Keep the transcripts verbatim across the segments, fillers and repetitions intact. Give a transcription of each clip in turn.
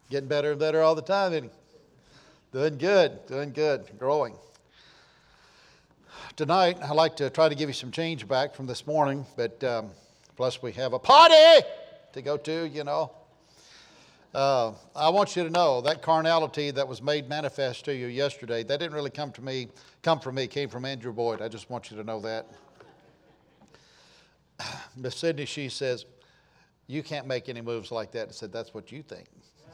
Getting better and better all the time, isn't he? Doing good, doing good, growing. Tonight, I'd like to try to give you some change back from this morning, but um, plus we have a party to go to, you know. Uh, I want you to know that carnality that was made manifest to you yesterday, that didn't really come to me, come from me, it came from Andrew Boyd. I just want you to know that. Miss Sydney, she says, you can't make any moves like that. I said, that's what you think.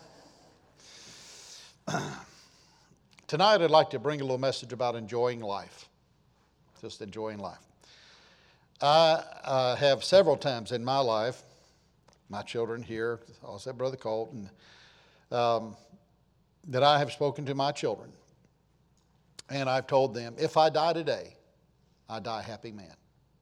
Tonight, I'd like to bring a little message about enjoying life. Just enjoying life. I uh, have several times in my life, my children here, also Brother Colton, um, that I have spoken to my children. And I've told them, if I die today, I die a happy man.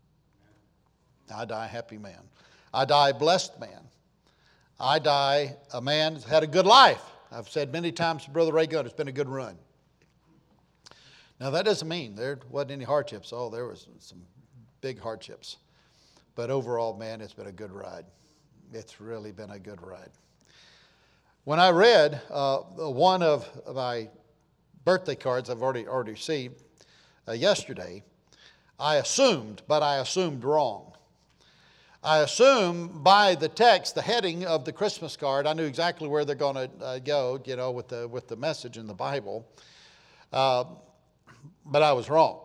I die a happy man. I die a blessed man. I die a man who's had a good life. I've said many times to Brother Ray Gunn, it's been a good run. Now, that doesn't mean there wasn't any hardships. Oh, there was some big hardships. But overall, man, it's been a good ride. It's really been a good ride. When I read uh, one of my birthday cards I've already, already received uh, yesterday, I assumed, but I assumed wrong. I assumed by the text, the heading of the Christmas card, I knew exactly where they're going to uh, go, you know, with the with the message in the Bible. Uh, but I was wrong.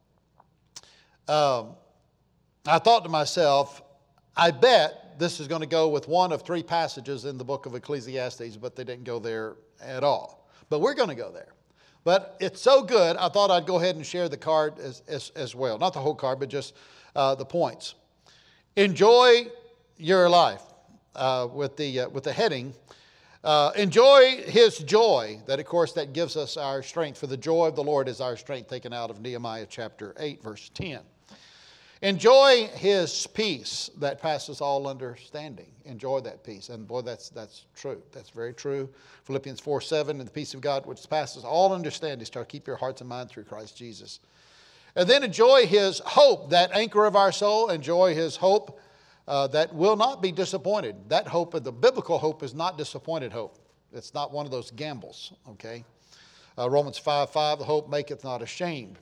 Um, I thought to myself, I bet this is going to go with one of three passages in the book of Ecclesiastes, but they didn't go there at all. But we're going to go there. But it's so good, I thought I'd go ahead and share the card as, as, as well. Not the whole card, but just uh, the points. Enjoy your life uh, with the uh, with the heading. Uh, enjoy His joy. That, of course, that gives us our strength. For the joy of the Lord is our strength, taken out of Nehemiah chapter eight, verse ten. Enjoy His peace that passes all understanding. Enjoy that peace. And boy, that's that's true. That's very true. Philippians four seven, and the peace of God which passes all understanding shall keep your hearts and minds through Christ Jesus. And then enjoy His hope, that anchor of our soul. Enjoy His hope uh, that will not be disappointed. That hope, the biblical hope, is not disappointed hope. It's not one of those gambles, okay? Uh, Romans five five, the hope maketh not ashamed.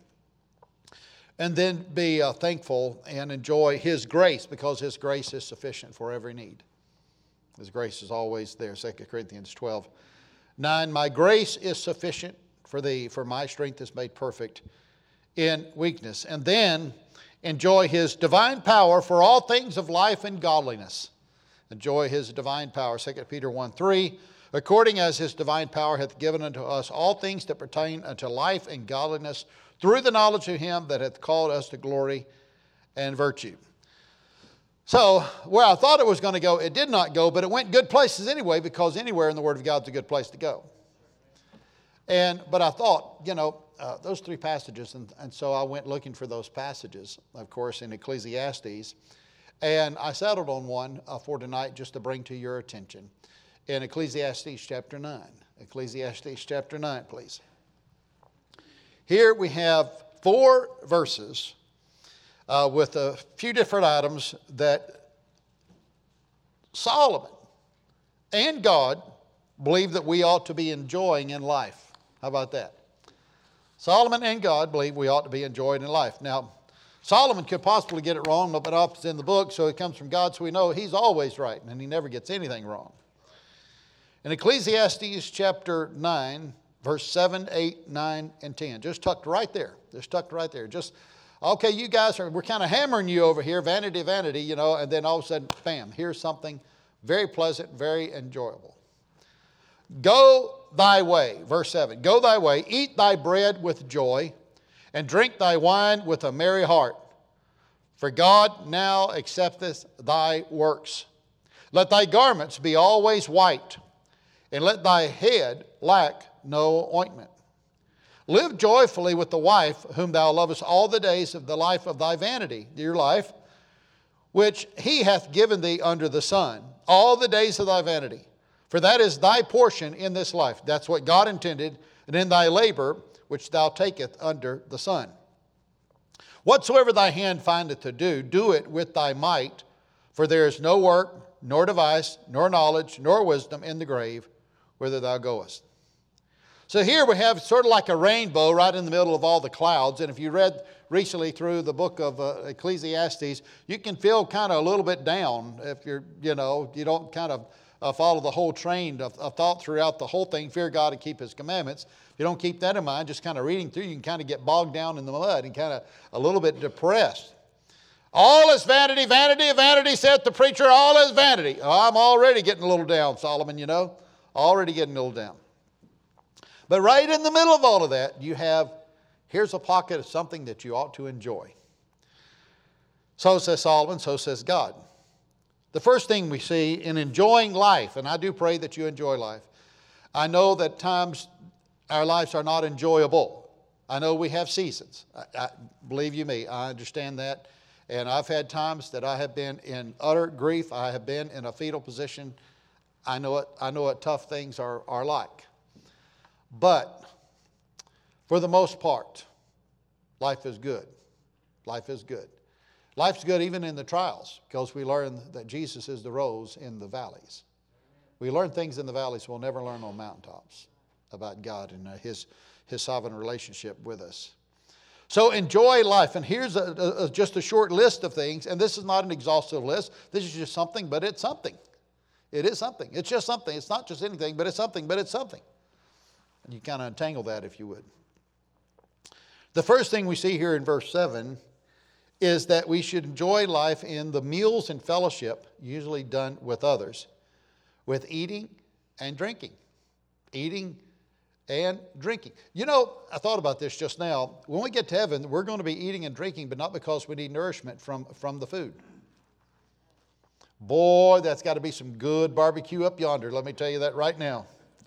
And then be uh, thankful and enjoy His grace, because His grace is sufficient for every need. His grace is always there. Second Corinthians twelve nine, my grace is sufficient for thee, for my strength is made perfect in weakness. And then enjoy His divine power for all things of life and godliness. Enjoy His divine power. Second Peter one three, according as His divine power hath given unto us all things that pertain unto life and godliness, through the knowledge of Him that hath called us to glory and virtue. So, where I thought it was going to go, it did not go, but it went good places anyway, because anywhere in the Word of God is a good place to go. And But I thought, you know, uh, those three passages, and, and so I went looking for those passages, of course, in Ecclesiastes, and I settled on one uh, for tonight just to bring to your attention. In Ecclesiastes chapter nine. Ecclesiastes chapter nine, please. Here we have four verses uh, with a few different items that Solomon and God believe that we ought to be enjoying in life. How about that? Solomon and God believe we ought to be enjoying in life. Now, Solomon could possibly get it wrong, but it's in the book, so it comes from God, so we know He's always right, and He never gets anything wrong. In Ecclesiastes chapter nine, verse seven, eight, nine, and ten. Just tucked right there. Just tucked right there. Just, okay, you guys are, we're kind of hammering you over here, vanity, vanity, you know, and then all of a sudden, bam, here's something very pleasant, very enjoyable. Go thy way, verse seven, go thy way, eat thy bread with joy, and drink thy wine with a merry heart. For God now accepteth thy works. Let thy garments be always white, and let thy head lack no ointment. Live joyfully with the wife whom thou lovest all the days of the life of thy vanity, your life, which He hath given thee under the sun, all the days of thy vanity. For that is thy portion in this life. That's what God intended, and in thy labor which thou takest under the sun. Whatsoever thy hand findeth to do, do it with thy might, for there is no work, nor device, nor knowledge, nor wisdom in the grave, whither thou goest. So here we have sort of like a rainbow right in the middle of all the clouds. And if you read recently through the book of uh, Ecclesiastes, you can feel kind of a little bit down if you're, you know, you don't kind of uh, follow the whole train of, of thought throughout the whole thing. Fear God and keep His commandments. If you don't keep that in mind, just kind of reading through, you can kind of get bogged down in the mud and kind of a little bit depressed. All is vanity, vanity, vanity, saith the preacher, all is vanity. Oh, I'm already getting a little down, Solomon, you know. Already getting a little down. But right in the middle of all of that, you have, here's a pocket of something that you ought to enjoy. So says Solomon, so says God. The first thing we see in enjoying life, and I do pray that you enjoy life. I know that times our lives are not enjoyable. I know we have seasons. I, I, believe you me, I understand that. And I've had times that I have been in utter grief. I have been in a fetal position. I know it, I know what tough things are, are like. But for the most part, life is good. Life is good. Life's good even in the trials, because we learn that Jesus is the rose in the valleys. We learn things in the valleys we'll never learn on mountaintops about God and His, His sovereign relationship with us. So enjoy life. And here's a, a, just a short list of things. And this is not an exhaustive list. This is just something, but it's something. It is something. It's just something. It's not just anything, but it's something, but it's something. And you kind of untangle that if you would. The first thing we see here in verse seven is that we should enjoy life in the meals and fellowship, usually done with others, with eating and drinking. Eating and drinking. You know, I thought about this just now. When we get to heaven, we're going to be eating and drinking, but not because we need nourishment from, from the food. Boy, that's got to be some good barbecue up yonder. Let me tell you that right now.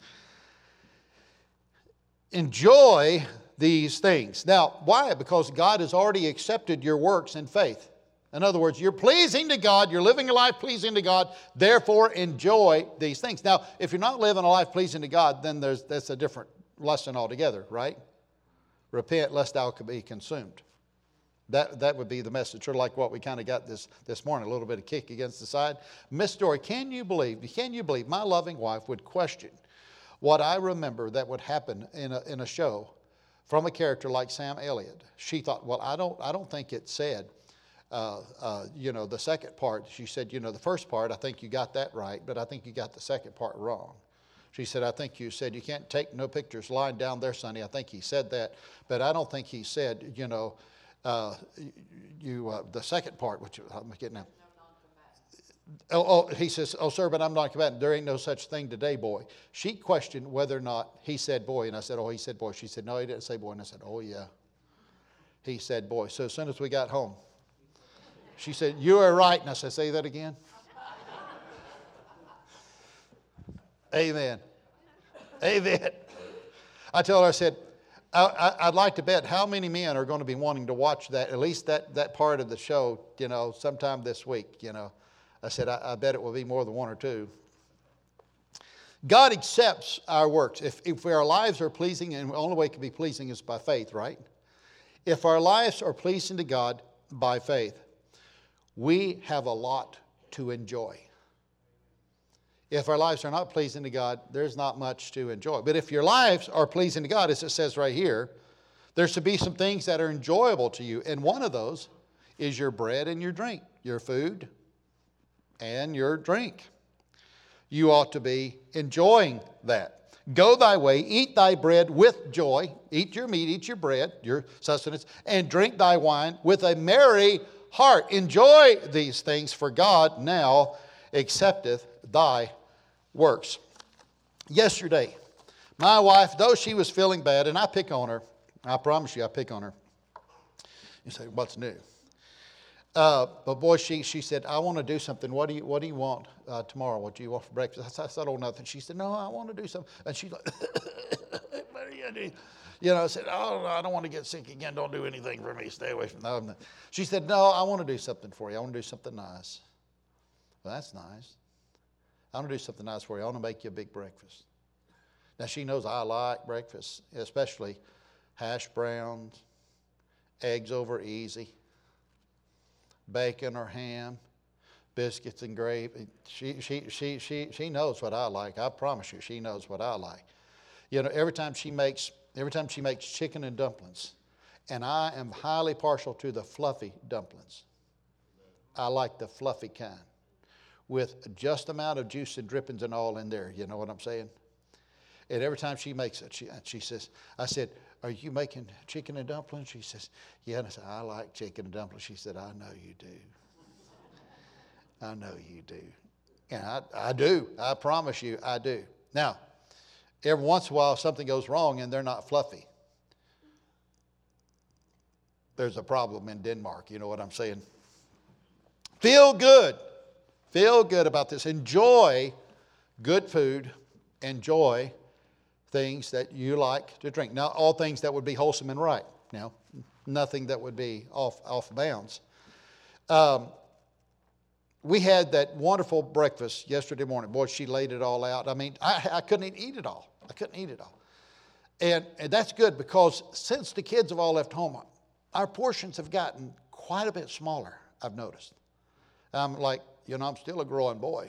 Enjoy these things. Now, why? Because God has already accepted your works in faith. In other words, you're pleasing to God, you're living a life pleasing to God, therefore enjoy these things. Now, if you're not living a life pleasing to God, then there's that's a different lesson altogether, right? Repent lest thou be consumed. That, that would be the message, sort of like what we kind of got this, this morning, a little bit of kick against the side. Miss Story, can you believe, can you believe my loving wife would question what I remember that would happen in a, in a show from a character like Sam Elliott? She thought, well, I don't, I don't think it said, uh, uh, you know, the second part. She said, you know, the first part, I think you got that right, but I think you got the second part wrong. She said, I think you said you can't take no pictures lying down there, Sonny. I think he said that, but I don't think he said, you know, uh, you uh, the second part, which I'm getting at. Oh, oh, he says, oh, sir, but I'm not combatant. There ain't no such thing today, boy. She questioned whether or not he said boy, and I said, oh, he said boy. She said, no, he didn't say boy, and I said, oh, yeah. He said boy. So as soon as we got home, she said, you are right. And I said, say that again. Amen. Amen. I told her, I said, I, I, I'd like to bet how many men are going to be wanting to watch that, at least that, that part of the show, you know, sometime this week, you know. I said, I, I bet it will be more than one or two. God accepts our works. If, if our lives are pleasing, and the only way it can be pleasing is by faith, right? If our lives are pleasing to God by faith, we have a lot to enjoy. If our lives are not pleasing to God, there's not much to enjoy. But if your lives are pleasing to God, as it says right here, there should be some things that are enjoyable to you. And one of those is your bread and your drink, your food and your drink. You ought to be enjoying that. Go thy way, eat thy bread with joy. Eat your meat, eat your bread, your sustenance, and drink thy wine with a merry heart. Enjoy these things, for God now accepteth thy works. Yesterday, my wife, though she was feeling bad, and I pick on her, I promise you I pick on her. You say, what's new? Uh, but boy, she she said, I want to do something. What do you what do you want uh, tomorrow? What do you want for breakfast? I said, oh, nothing. She said, no, I want to do something. And she's like, what do you do? You know, I said, oh, I don't want to get sick again. Don't do anything for me. Stay away from that. She said, no, I want to do something for you. I want to do something nice. Well, that's nice. I want to do something nice for you. I want to make you a big breakfast. Now, she knows I like breakfast, especially hash browns, eggs over easy, bacon or ham, biscuits and gravy. She, she, she, she, she knows what I like. I promise you, she knows what I like. You know, every time she makes, every time she makes chicken and dumplings, and I am highly partial to the fluffy dumplings. I like the fluffy kind with just amount of juice and drippings and all in there. You know what I'm saying? And every time she makes it, she, she says, I said, are you making chicken and dumplings? She says, yeah. And I said, I like chicken and dumplings. She said, I know you do. I know you do. And I, I do. I promise you, I do. Now, every once in a while, something goes wrong and they're not fluffy. There's a problem in Denmark. You know what I'm saying? Feel good. Feel good about this. Enjoy good food. Enjoy things that you like to drink. Now, all things that would be wholesome and right. Now, nothing that would be off, off bounds. Um, we had that wonderful breakfast yesterday morning. Boy, she laid it all out. I mean, I, I couldn't even eat it all. I couldn't eat it all. And, and that's good because since the kids have all left home, our portions have gotten quite a bit smaller, I've noticed. I'm like, you know, I'm still a growing boy.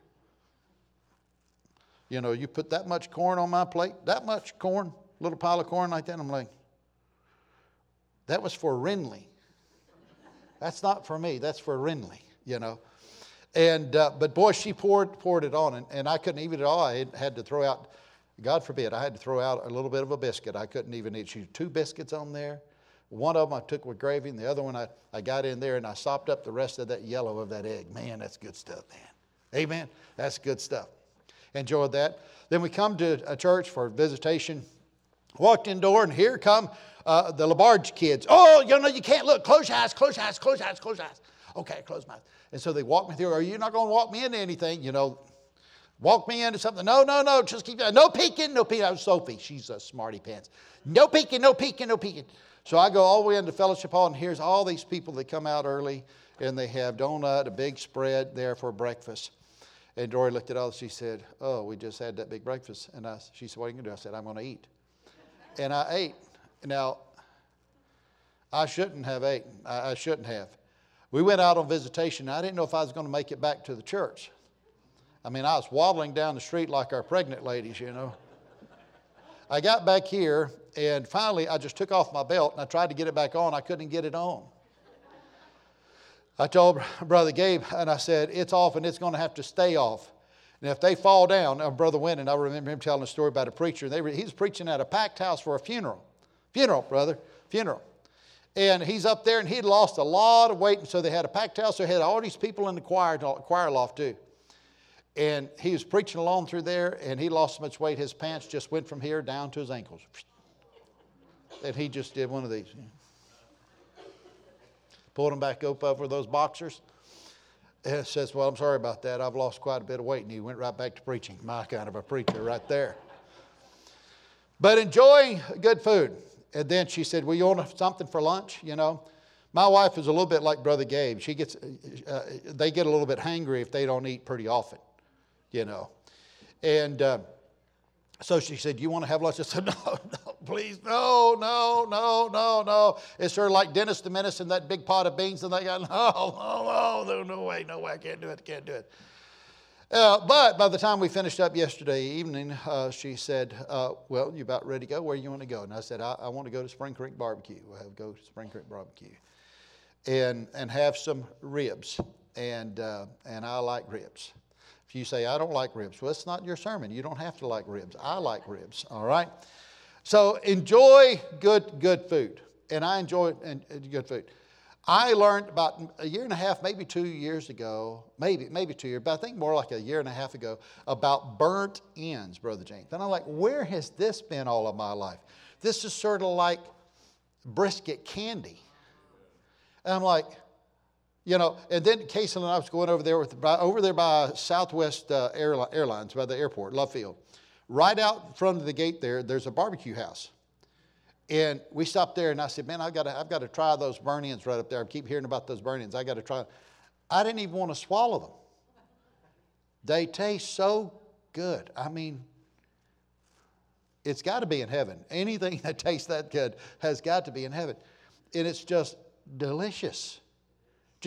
You know, you put that much corn on my plate, that much corn, little pile of corn like that, I'm like, that was for Renly. That's not for me, that's for Renly, you know. And, uh, but boy, she poured poured it on, and, and I couldn't eat it all. I had to throw out, God forbid, I had to throw out a little bit of a biscuit. I couldn't even eat. She had two biscuits on there. One of them I took with gravy, and the other one I, I got in there, and I sopped up the rest of that yellow of that egg. Man, that's good stuff, man. Amen? That's good stuff. Enjoyed that. Then we come to a church for visitation. Walked in the door, and here come uh, the Labarge kids. Oh, you know, you can't look. Close your eyes, close your eyes, close your eyes, close your eyes. Okay, close my eyes. And so they walk me through. Are you not going to walk me into anything? You know, walk me into something. No, no, no, just keep, no peeking, no peeking. I was Sophie. She's a smarty pants. No peeking, no peeking, no peeking. So I go all the way into fellowship hall, and here's all these people that come out early, and they have donut, a big spread there for breakfast. And Dory looked at all, she said, oh, we just had that big breakfast. And I, she said, what are you going to do? I said, I'm going to eat. And I ate. Now, I shouldn't have eaten. I, I shouldn't have. We went out on visitation. I didn't know if I was going to make it back to the church. I mean, I was waddling down the street like our pregnant ladies, you know. I got back here, and finally I just took off my belt, and I tried to get it back on. I couldn't get it on. I told Brother Gabe, and I said, it's off, and it's going to have to stay off. And if they fall down, uh, Brother Wynn, and I remember him telling a story about a preacher. They were, he was preaching at a packed house for a funeral. Funeral, brother, funeral. And he's up there, and he'd lost a lot of weight, and so they had a packed house. So they had all these people in the choir, choir loft too. And he was preaching along through there, and he lost so much weight, his pants just went from here down to his ankles. And he just did one of these. Pulled them back up over those boxers. And says, well, I'm sorry about that. I've lost quite a bit of weight. And he went right back to preaching. My kind of a preacher right there. But enjoying good food. And then she said, well, you want something for lunch? You know, my wife is a little bit like Brother Gabe. She gets, uh, they get a little bit hangry if they don't eat pretty often, you know. And uh, so she said, you want to have lunch? I said, no, no, please, no, no, no, no, no. It's sort of like Dennis the Menace and that big pot of beans. And they got, no, no, no, no way, no way, I can't do it, I can't do it. Uh, but by the time we finished up yesterday evening, uh, she said, uh, well, you about ready to go? Where do you want to go? And I said, I, I want to go to Spring Creek Barbecue. We'll have, go to Spring Creek Barbecue and and have some ribs. And uh, and I like ribs. If you say, I don't like ribs, well, it's not your sermon. You don't have to like ribs. I like ribs, all right? So enjoy good, good food. And I enjoy good food. I learned about a year and a half, maybe two years ago, maybe maybe two years, but I think more like a year and a half ago, about burnt ends, Brother James. And I'm like, where has this been all of my life? This is sort of like brisket candy. And I'm like, you know, and then Casey and I was going over there with by, over there by Southwest uh, Airlines, by the airport, Love Field. Right out in front of the gate there, there's a barbecue house. And we stopped there, and I said, man, I've got to, I've got to try those burnt ends right up there. I keep hearing about those burnt ends. I got to try them. I didn't even want to swallow them. They taste so good. I mean, it's got to be in heaven. Anything that tastes that good has got to be in heaven. And it's just delicious. Just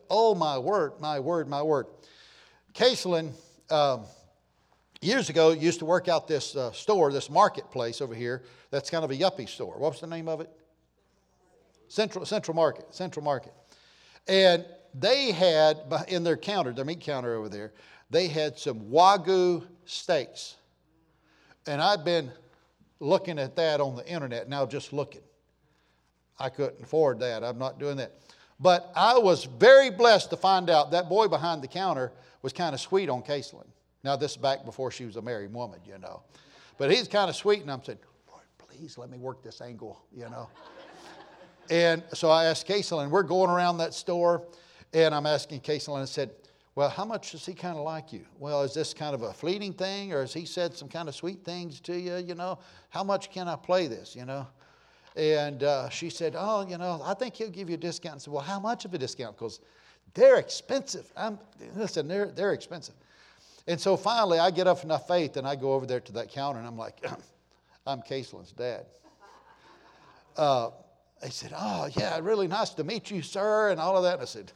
Oh, my word, my word, my word. Caseland, um, years ago, used to work out this uh, store, this marketplace over here. That's kind of a yuppie store. What was the name of it? Central Central Market. Central Market. And they had, in their counter, their meat counter over there, they had some Wagyu steaks. And I've been looking at that on the internet now, just looking. I couldn't afford that. I'm not doing that. But I was very blessed to find out that boy behind the counter was kind of sweet on Caseland. Now, this is back before she was a married woman, you know. But he's kind of sweet, and I'm saying, Lord, please let me work this angle, you know. And so I asked Caseland, we're going around that store, and I'm asking Caseland, I said, well, how much does he kind of like you? Well, is this kind of a fleeting thing, or has he said some kind of sweet things to you, you know? How much can I play this, you know? And uh, she said, oh, you know, I think he'll give you a discount. I said, well, how much of a discount? Because they're expensive. I'm, listen, they're, they're expensive. And so finally, I get up enough faith, and I go over there to that counter, and I'm like, I'm Caseland's dad. Uh, they said, oh, yeah, really nice to meet you, sir, and all of that. And I said,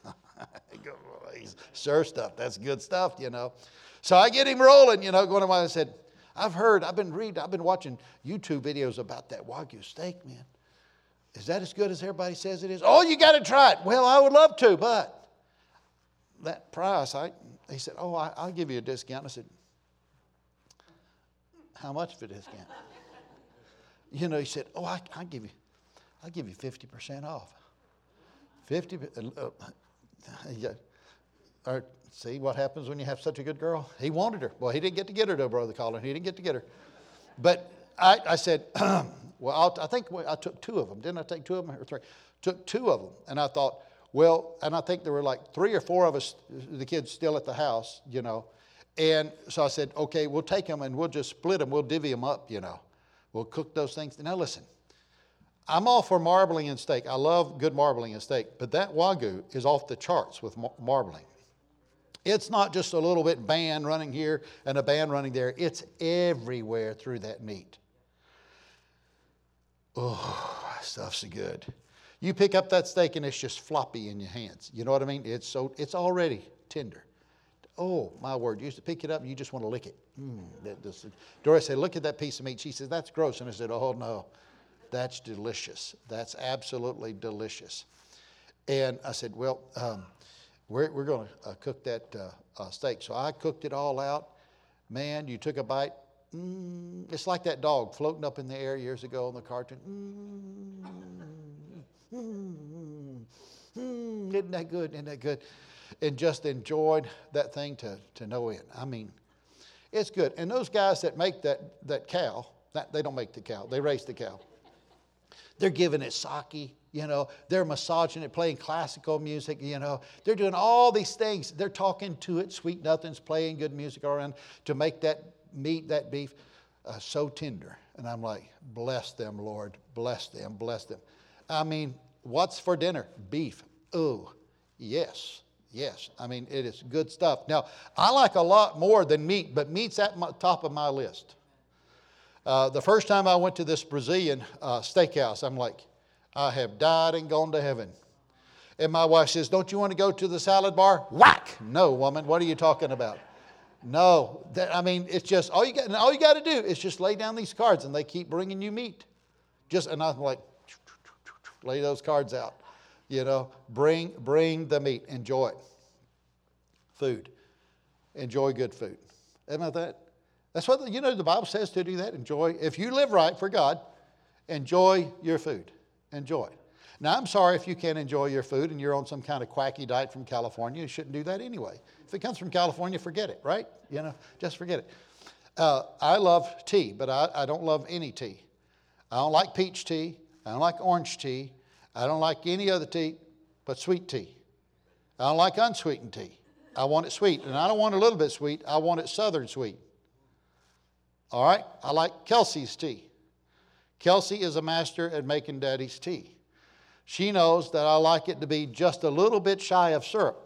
sir stuff, that's good stuff, you know. So I get him rolling, you know, going to my, I said, I've heard, I've been reading, I've been watching YouTube videos about that Wagyu steak, man. Is that as good as everybody says it is? Oh, you got to try it. Well, I would love to, but that price, I, he said, oh, I, I'll give you a discount. I said, how much of a discount? You know, he said, oh, I, I'll give you, I'll give you fifty percent off. fifty, uh, yeah. Or, see what happens when you have such a good girl? He wanted her. Well, he didn't get to get her, though, Brother Colin. He didn't get to get her. But I, I said, well, I'll, I think I took two of them. Didn't I take two of them or three? Took two of them. And I thought, well, and I think there were like three or four of us, the kids still at the house, you know. And so I said, okay, we'll take them and we'll just split them. We'll divvy them up, you know. We'll cook those things. Now, listen, I'm all for marbling and steak. I love good marbling and steak. But that Wagyu is off the charts with mar- marbling. It's not just a little bit band running here and a band running there. It's everywhere through that meat. Oh, stuff's so good. You pick up that steak and it's just floppy in your hands. You know what I mean? It's so it's already tender. Oh, my word. You used to pick it up and you just want to lick it. Mm, that, this, Doris said, look at that piece of meat. She said, that's gross. And I said, oh, no, that's delicious. That's absolutely delicious. And I said, well, um, We're, we're going to uh, cook that uh, uh, steak. So I cooked it all out. Man, you took a bite. Mm, it's like that dog floating up in the air years ago on the cartoon. Mm, mm, mm, isn't that good? Isn't that good? And just enjoyed that thing to, to no end. I mean, it's good. And those guys that make that, that cow, that, they don't make the cow. They raise the cow. They're giving it sake. You know, they're massaging it, playing classical music, you know. They're doing all these things. They're talking to it, sweet nothings, playing good music around to make that meat, that beef, uh, so tender. And I'm like, bless them, Lord. Bless them, bless them. I mean, what's for dinner? Beef. Oh, yes, yes. I mean, it is good stuff. Now, I like a lot more than meat, but meat's at the top of my list. Uh, the first time I went to this Brazilian uh, steakhouse, I'm like, I have died and gone to heaven. And my wife says, don't you want to go to the salad bar? Whack! No, woman, what are you talking about? No, that, I mean, it's just, all you got, all you got to do is just lay down these cards and they keep bringing you meat. Just, and I'm like, lay those cards out. You know, bring, bring the meat. Enjoy it. Food. Enjoy good food. Isn't that? That's what, you know, the Bible says to do that. Enjoy. If you live right for God, enjoy your food. Enjoy it. Now, I'm sorry if you can't enjoy your food and you're on some kind of quacky diet from California. You shouldn't do that anyway. If it comes from California, forget it, right? You know, just forget it. Uh, I love tea, but I, I don't love any tea. I don't like peach tea. I don't like orange tea. I don't like any other tea but sweet tea. I don't like unsweetened tea. I want it sweet. And I don't want a little bit sweet. I want it southern sweet. All right? I like Kelsey's tea. Kelsey is a master at making Daddy's tea. She knows that I like it to be just a little bit shy of syrup.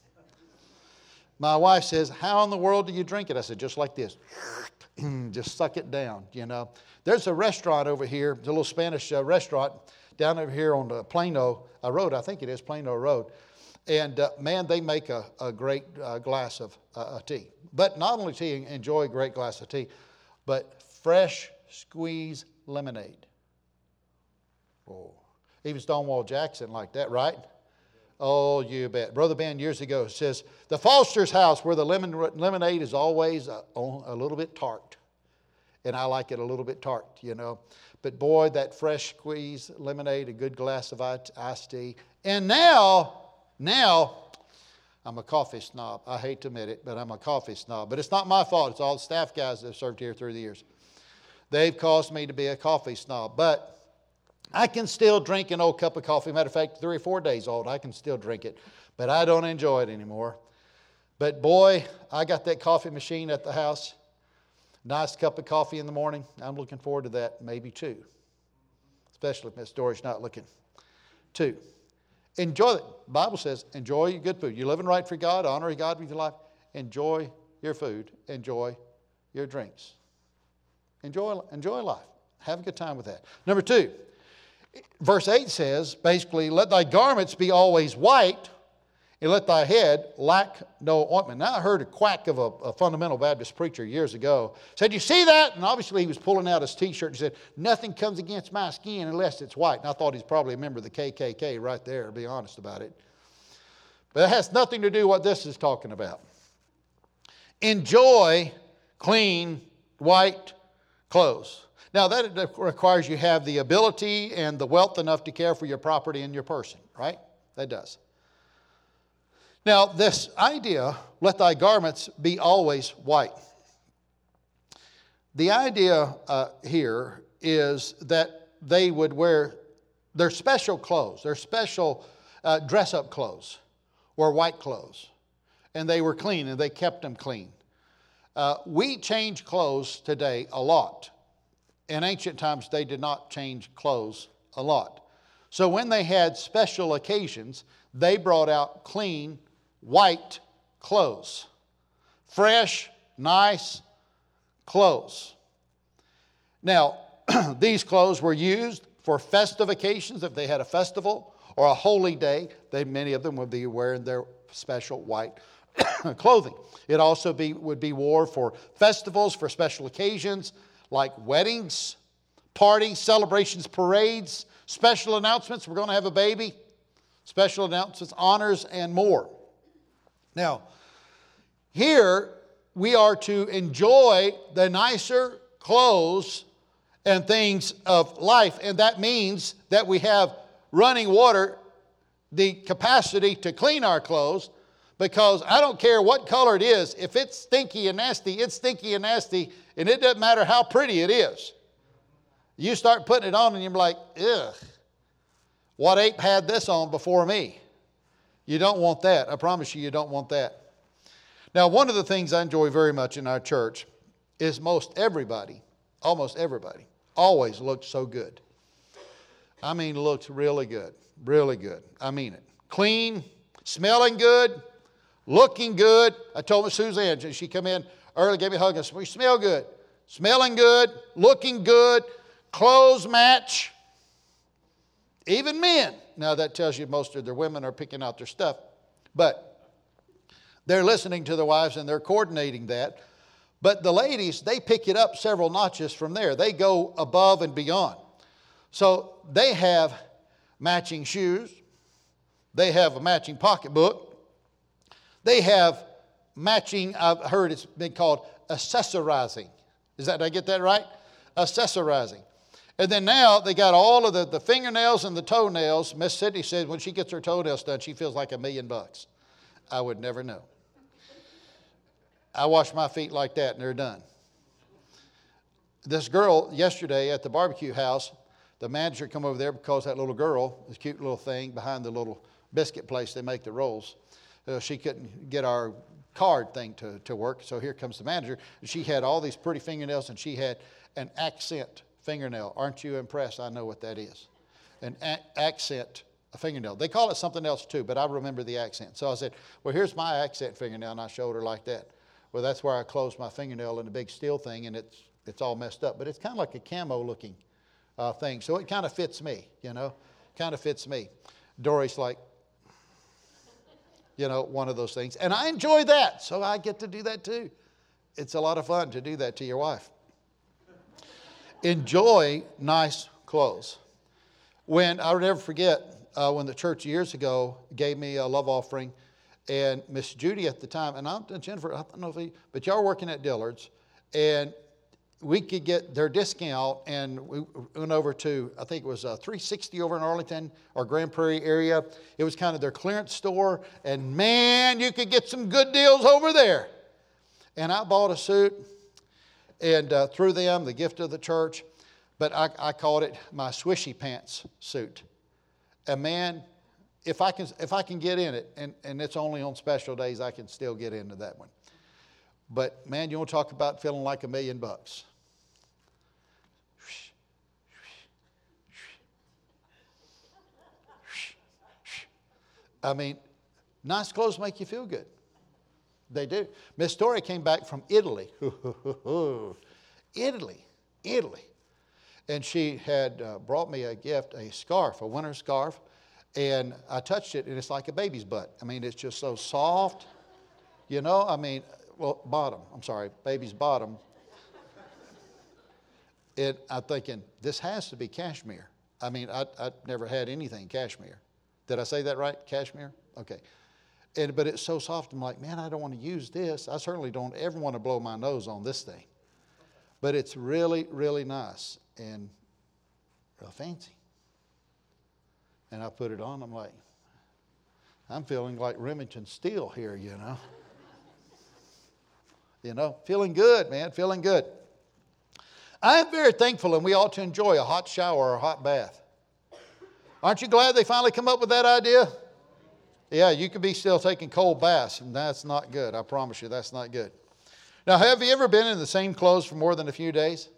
My wife says, how in the world do you drink it? I said, just like this. Just suck it down, you know. There's a restaurant over here, it's a little Spanish uh, restaurant down over here on the Plano uh, Road. I think it is Plano Road. And uh, man, they make a, a great uh, glass of uh, tea. But not only tea, enjoy a great glass of tea, but fresh squeeze lemonade. Oh, even Stonewall Jackson like that, right? Oh, you bet. Brother Ben years ago says, the Foster's house where the lemon lemonade is always a, a little bit tart. And I like it a little bit tart, you know. But boy, that fresh squeeze lemonade, a good glass of iced tea. And now, now, I'm a coffee snob. I hate to admit it, but I'm a coffee snob. But it's not my fault. It's all the staff guys that have served here through the years. They've caused me to be a coffee snob. But I can still drink an old cup of coffee. Matter of fact, three or four days old, I can still drink it. But I don't enjoy it anymore. But boy, I got that coffee machine at the house. Nice cup of coffee in the morning. I'm looking forward to that, maybe two. Especially if Miss Dory's not looking. Two. Enjoy it. The Bible says, enjoy your good food. You're living right for God, honor God with your life. Enjoy your food. Enjoy your drinks. Enjoy, enjoy life. Have a good time with that. Number two, verse eight says, basically, let thy garments be always white, and let thy head lack no ointment. Now, I heard a quack of a, a fundamental Baptist preacher years ago. Said, you see that? And obviously he was pulling out his T-shirt and said, nothing comes against my skin unless it's white. And I thought he's probably a member of the K K K right there, to be honest about it. But it has nothing to do with what this is talking about. Enjoy clean, white clothes. Now, that requires you have the ability and the wealth enough to care for your property and your person, right? That does. Now, this idea, let thy garments be always white. The idea uh, here is that they would wear their special clothes, their special uh, dress-up clothes were white clothes. And they were clean, and they kept them clean. Uh, we change clothes today a lot. In ancient times, they did not change clothes a lot. So when they had special occasions, they brought out clean, white clothes. Fresh, nice clothes. Now, these clothes were used for festive occasions. If they had a festival or a holy day, they, many of them would be wearing their special white clothing. It also be, would be worn for festivals, for special occasions like weddings, parties, celebrations, parades, special announcements. We're going to have a baby. Special announcements, honors, and more. Now, here we are to enjoy the nicer clothes and things of life. And that means that we have running water, the capacity to clean our clothes, because I don't care what color it is. If it's stinky and nasty, it's stinky and nasty, and it doesn't matter how pretty it is. You start putting it on and you're like, ugh, what ape had this on before me? You don't want that. I promise you, you don't want that. Now, one of the things I enjoy very much in our church is most everybody, almost everybody, always looks so good. I mean, looks really good, really good. I mean it. Clean, smelling good, looking good. I told Miss Suzanne, she come in early, gave me a hug, and said, we smell good. Smelling good, looking good, clothes match. Even men. Now that tells you most of their women are picking out their stuff. But they're listening to their wives and they're coordinating that. But the ladies, they pick it up several notches from there. They go above and beyond. So they have matching shoes. They have a matching pocketbook. They have matching, I've heard it's been called accessorizing. Is that, did I get that right? Accessorizing. And then now they got all of the, the fingernails and the toenails. Miss Sydney said when she gets her toenails done, she feels like a million bucks. I would never know. I wash my feet like that and they're done. This girl yesterday at the barbecue house, the manager come over there because that little girl, this cute little thing behind the little biscuit place they make the rolls, uh, she couldn't get our card thing to, to work. So here comes the manager. She had all these pretty fingernails and she had an accent fingernail. Aren't you impressed? I know what that is. An a- accent fingernail. They call it something else too, but I remember the accent. So I said, well, here's my accent fingernail, and I showed her like that. Well, that's where I closed my fingernail in a big steel thing, and it's it's all messed up. But it's kind of like a camo looking uh, thing. So it kind of fits me, you know. Kind of fits me. Dory's like, you know, one of those things. And I enjoy that, so I get to do that too. It's a lot of fun to do that to your wife. Enjoy nice clothes. When, I'll never forget, uh, when the church years ago gave me a love offering, and Miss Judy at the time, and I'm Jennifer, I don't know if he, but y'all were working at Dillard's, and we could get their discount, and we went over to, I think it was uh, three sixty over in Arlington or Grand Prairie area. It was kind of their clearance store, and man, you could get some good deals over there. And I bought a suit, and uh, through them, the gift of the church, but I, I called it my swishy pants suit. And man, if I can, if I can get in it, and, and it's only on special days, I can still get into that one. But man, you want to talk about feeling like a million bucks. I mean, nice clothes make you feel good. They do. Miss Story came back from Italy. Italy. Italy. And she had uh, brought me a gift, a scarf, a winter scarf. And I touched it, and it's like a baby's butt. I mean, it's just so soft. You know, I mean, well, bottom. I'm sorry, baby's bottom. And I'm thinking, this has to be cashmere. I mean, I, I've never had anything cashmere. Did I say that right? Cashmere? Okay. And, but it's so soft, I'm like, man, I don't want to use this. I certainly don't ever want to blow my nose on this thing. But it's really, really nice and real fancy. And I put it on, I'm like, I'm feeling like Remington Steele here, you know. You know, feeling good, man, feeling good. I am very thankful, and we ought to enjoy a hot shower or a hot bath. Aren't you glad they finally come up with that idea? Yeah, you could be still taking cold baths, and that's not good. I promise you, that's not good. Now, have you ever been in the same clothes for more than a few days?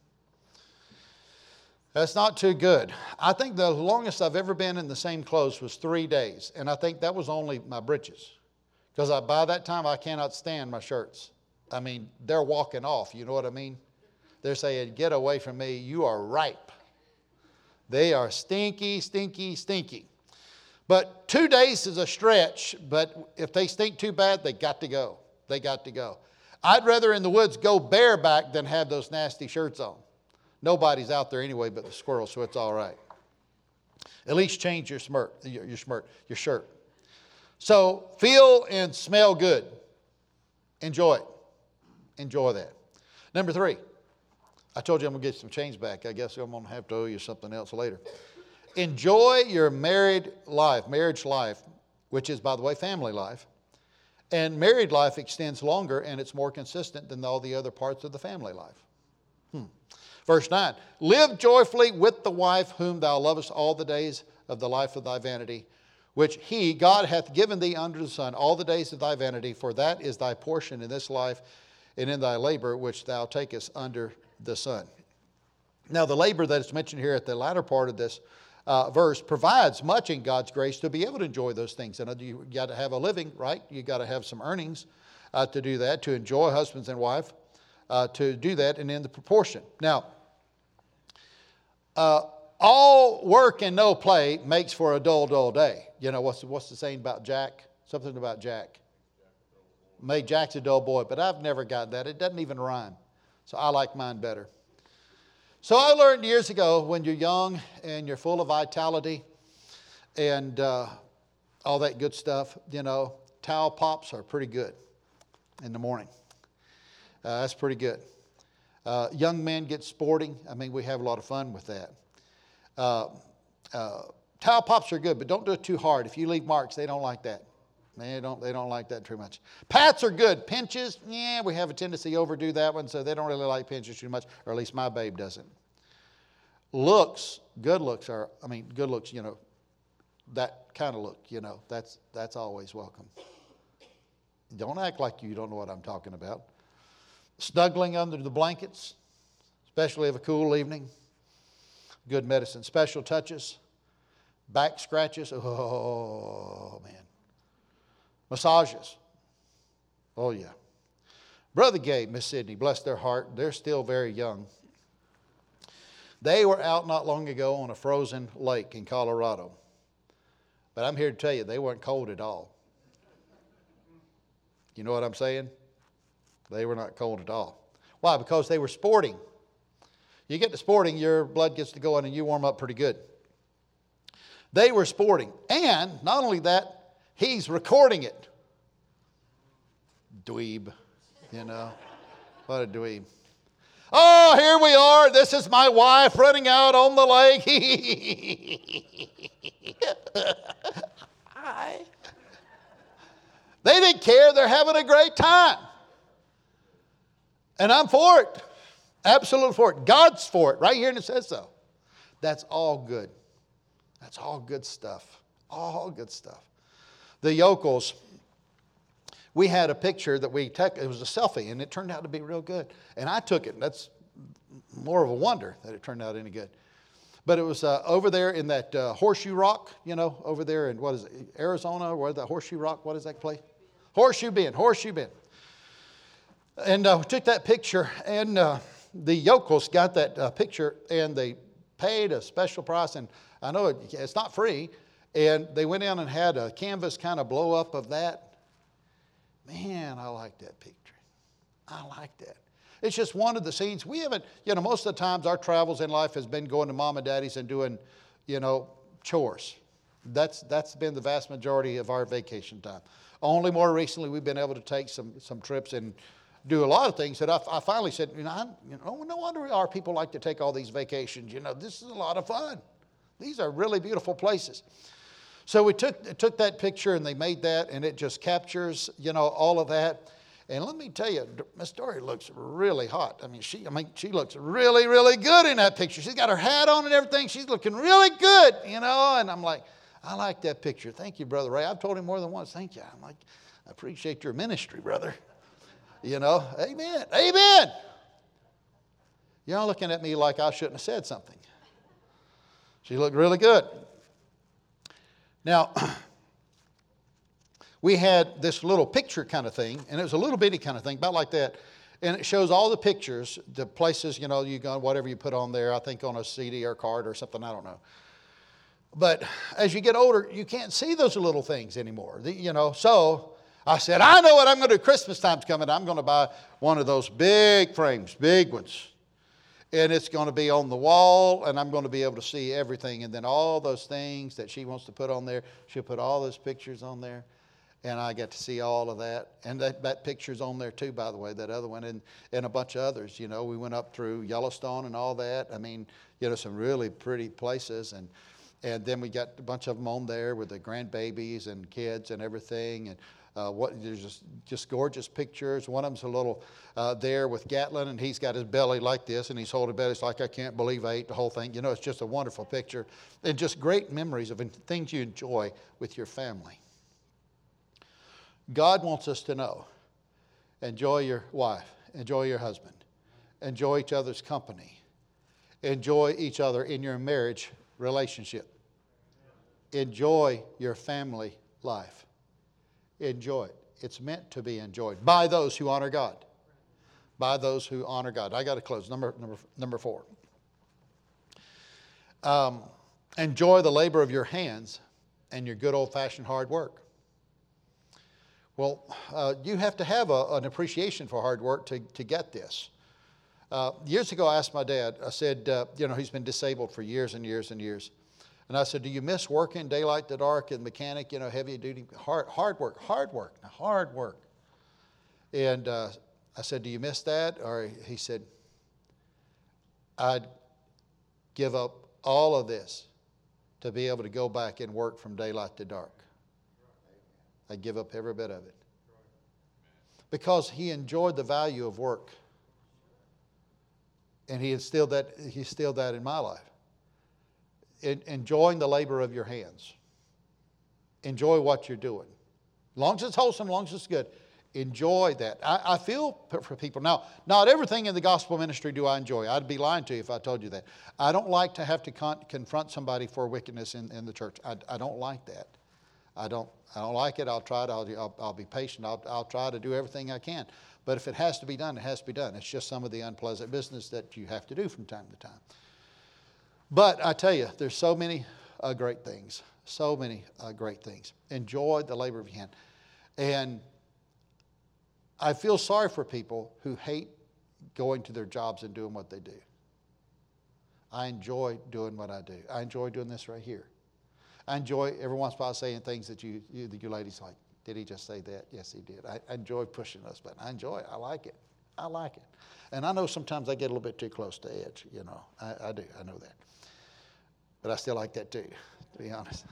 That's not too good. I think the longest I've ever been in the same clothes was three days, and I think that was only my breeches, because I, by that time I cannot stand my shirts. I mean, they're walking off, you know what I mean? They're saying, get away from me, you are ripe. They are stinky, stinky, stinky. But two days is a stretch, but if they stink too bad, they got to go. They got to go. I'd rather in the woods go bareback than have those nasty shirts on. Nobody's out there anyway but the squirrels, so it's all right. At least change your smirk, your, your smirk, your shirt. So feel and smell good. Enjoy it. Enjoy that. Number three. I told you I'm going to get some change back. I guess I'm going to have to owe you something else later. Enjoy your married life, marriage life, which is, by the way, family life. And married life extends longer, and it's more consistent than all the other parts of the family life. Hmm. Verse nine, live joyfully with the wife whom thou lovest all the days of the life of thy vanity, which he, God, hath given thee under the sun all the days of thy vanity, for that is thy portion in this life and in thy labor which thou takest under the sun. Now, the labor that is mentioned here at the latter part of this uh, verse provides much in God's grace to be able to enjoy those things. And you got to have a living, right? You got to have some earnings uh, to do that, to enjoy husbands and wife, uh, to do that, and in the proportion. Now, uh, all work and no play makes for a dull, dull day. You know, what's, what's the saying about Jack? Something about Jack. Made Jack's a dull boy, but I've never got that. It doesn't even rhyme. So I like mine better. So I learned years ago, when you're young and you're full of vitality and uh, all that good stuff, you know, towel pops are pretty good in the morning. Uh, that's pretty good. Uh, young men get sporting. I mean, we have a lot of fun with that. Uh, uh, towel pops are good, but don't do it too hard. If you leave marks, they don't like that. They don't, they don't like that too much. Pats are good. Pinches, yeah, we have a tendency to overdo that one, so they don't really like pinches too much, or at least my babe doesn't. Looks, good looks are, I mean, good looks, you know, that kind of look, you know, that's, that's always welcome. Don't act like you don't know what I'm talking about. Snuggling under the blankets, especially of a cool evening, good medicine. Special touches, back scratches, oh, man. Massages. Oh, yeah. Brother Gabe, Miss Sydney, bless their heart. They're still very young. They were out not long ago on a frozen lake in Colorado. But I'm here to tell you, they weren't cold at all. You know what I'm saying? They were not cold at all. Why? Because they were sporting. You get to sporting, your blood gets to going and you warm up pretty good. They were sporting. And not only that, he's recording it. Dweeb, you know. What a dweeb. Oh, here we are. This is my wife running out on the lake. Hi. They didn't care. They're having a great time. And I'm for it. Absolutely for it. God's for it. Right here, and it says so. That's all good. That's all good stuff. All good stuff. The yokels, we had a picture that we took. It was a selfie, and it turned out to be real good. And I took it. And that's more of a wonder that it turned out any good. But it was uh, over there in that uh, Horseshoe Rock, you know, over there in, what is it, Arizona, where the Horseshoe Rock, what is that place? Horseshoe Bend, Horseshoe Bend. And uh, we took that picture, and uh, the yokels got that uh, picture, and they paid a special price. And I know it, it's not free. And they went in and had a canvas kind of blow up of that. Man, I like that picture. I like that. It's just one of the scenes. We haven't, you know, most of the times our travels in life has been going to mom and daddy's and doing, you know, chores. That's that's been the vast majority of our vacation time. Only more recently we've been able to take some some trips and do a lot of things that I, I finally said, you know, I'm, you know, no wonder our people like to take all these vacations. You know, this is a lot of fun. These are really beautiful places. So we took took that picture and they made that, and it just captures, you know, all of that. And let me tell you, Miss Dory looks really hot. I mean, she I mean, she looks really, really good in that picture. She's got her hat on and everything. She's looking really good, you know. And I'm like, I like that picture. Thank you, Brother Ray. I've told him more than once, thank you. I'm like, I appreciate your ministry, brother. You know, amen, amen. Y'all looking at me like I shouldn't have said something. She looked really good. Now, we had this little picture kind of thing, and it was a little bitty kind of thing, about like that. And it shows all the pictures, the places, you know, you go, whatever you put on there, I think on a C D or card or something, I don't know. But as you get older, you can't see those little things anymore, you know. So I said, I know what I'm going to do. Christmas time's coming. I'm going to buy one of those big frames, big ones. And it's going to be on the wall, and I'm going to be able to see everything. And then all those things that she wants to put on there, she'll put all those pictures on there. And I get to see all of that. And that, that picture's on there too, by the way, that other one, and, and a bunch of others. You know, we went up through Yellowstone and all that. I mean, you know, some really pretty places. And and then we got a bunch of them on there with the grandbabies and kids and everything. And uh, what there's just, just gorgeous pictures. One of them's a little uh, there with Gatlin, and he's got his belly like this, and he's holding belly. It's like, I can't believe I ate the whole thing. You know, it's just a wonderful picture. And just great memories of things you enjoy with your family. God wants us to know, enjoy your wife, enjoy your husband, enjoy each other's company, enjoy each other in your marriage relationship, enjoy your family life, enjoy it. It's meant to be enjoyed by those who honor God, by those who honor God. I got to close. Number number number four. Um, enjoy the labor of your hands and your good old-fashioned hard work. Well, uh, you have to have a, an appreciation for hard work to, to get this. Uh, years ago, I asked my dad, I said, uh, you know, he's been disabled for years and years and years. And I said, do you miss working daylight to dark and mechanic, you know, heavy duty, hard, hard work, hard work, hard work. And uh, I said, do you miss that? Or he said, I'd give up all of this to be able to go back and work from daylight to dark. I give up every bit of it. Because he enjoyed the value of work. And he instilled that, he instilled that in my life. In, enjoying the labor of your hands. Enjoy what you're doing. As long as it's wholesome, as long as it's good. Enjoy that. I, I feel for people. Now, not everything in the gospel ministry do I enjoy. I'd be lying to you if I told you that. I don't like to have to con- confront somebody for wickedness in, in the church. I, I don't like that. I don't I don't like it. I'll try to, I'll, I'll, I'll be patient. I'll, I'll try to do everything I can. But if it has to be done, it has to be done. It's just some of the unpleasant business that you have to do from time to time. But I tell you, there's so many uh, great things. So many uh, great things. Enjoy the labor of your hand. And I feel sorry for people who hate going to their jobs and doing what they do. I enjoy doing what I do. I enjoy doing this right here. I enjoy every once in a while saying things that you, you, you ladies like, did he just say that? Yes, he did. I, I enjoy pushing us, but I enjoy it. I like it. I like it. And I know sometimes I get a little bit too close to the edge, you know. I, I do. I know that. But I still like that too, to be honest.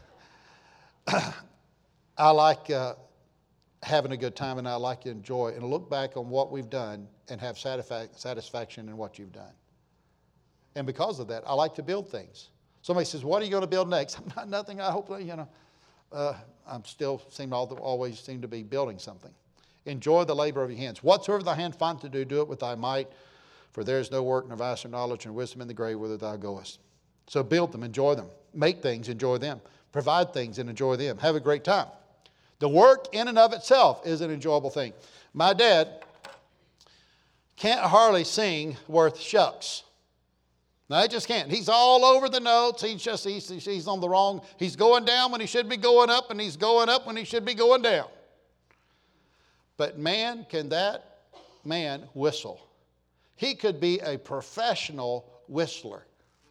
I like uh, having a good time, and I like to enjoy and look back on what we've done and have satisfa- satisfaction in what you've done. And because of that, I like to build things. Somebody says, what are you going to build next? I'm not nothing. I hope, you know, uh, I'm still seem all, always seem to be building something. Enjoy the labor of your hands. Whatsoever thy hand find to do, do it with thy might. For there is no work, nor vaster knowledge, nor wisdom in the grave whither thou goest. So build them, enjoy them. Make things, enjoy them. Provide things and enjoy them. Have a great time. The work in and of itself is an enjoyable thing. My dad can't hardly sing worth shucks. No, he just can't. He's all over the notes. He's just, he's, he's on the wrong. He's going down when he should be going up, and he's going up when he should be going down. But man, can that man whistle? He could be a professional whistler.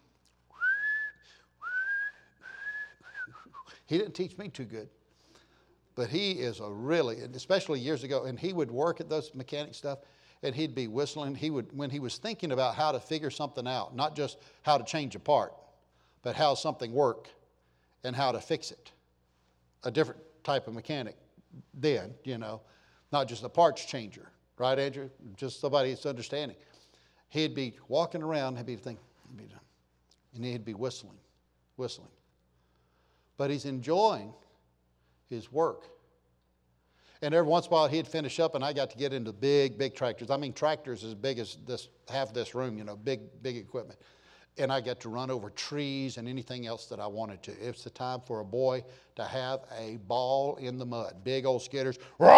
He didn't teach me too good. But he is a really, especially years ago, and he would work at those mechanic stuff, and he'd be whistling. He would, when he was thinking about how to figure something out, not just how to change a part, but how something worked and how to fix it. A different type of mechanic then, you know, not just a parts changer. Right, Andrew? Just somebody that's understanding. He'd be walking around, he'd be thinking, and he'd be whistling, whistling. But he's enjoying his work. And every once in a while he'd finish up, and I got to get into big, big tractors. I mean tractors as big as this, half this room, you know, big, big equipment. And I got to run over trees and anything else that I wanted to. It's the time for a boy to have a ball in the mud. Big old skidders,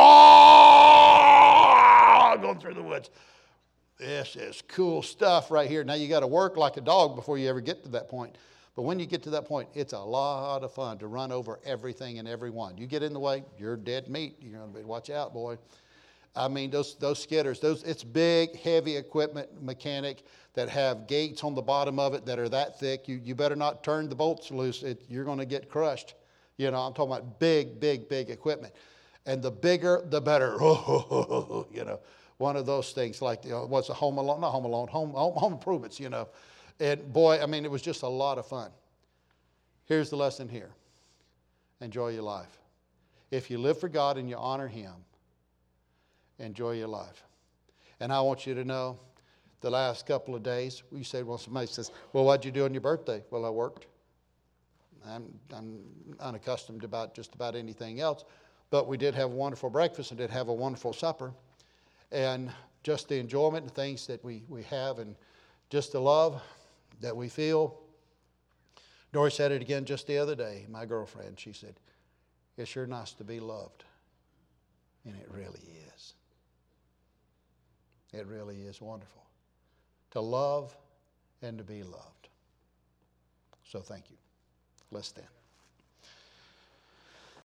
going through the woods. This is cool stuff right here. Now you got to work like a dog before you ever get to that point. But when you get to that point, it's a lot of fun to run over everything and everyone. You get in the way, you're dead meat. You're going to be, watch out, boy. I mean, those those skidders, those it's big, heavy equipment, mechanic, that have gates on the bottom of it that are that thick. You you better not turn the bolts loose. It, you're going to get crushed. You know, I'm talking about big, big, big equipment. And the bigger, the better. You know, one of those things like, you know, what's a Home Alone? Not Home Alone, Home, home, home Improvements, you know. And boy, I mean, it was just a lot of fun. Here's the lesson here. Enjoy your life. If you live for God and you honor Him, enjoy your life. And I want you to know, the last couple of days, you say, well, somebody says, well, what'd you do on your birthday? Well, I worked. I'm, I'm unaccustomed about just about anything else. But we did have a wonderful breakfast and did have a wonderful supper. And just the enjoyment and things that we, we have, and just the love that we feel. Dory said it again just the other day, my girlfriend. She said, it's sure nice to be loved. And it really is. It really is wonderful to love and to be loved. So thank you. Let's stand.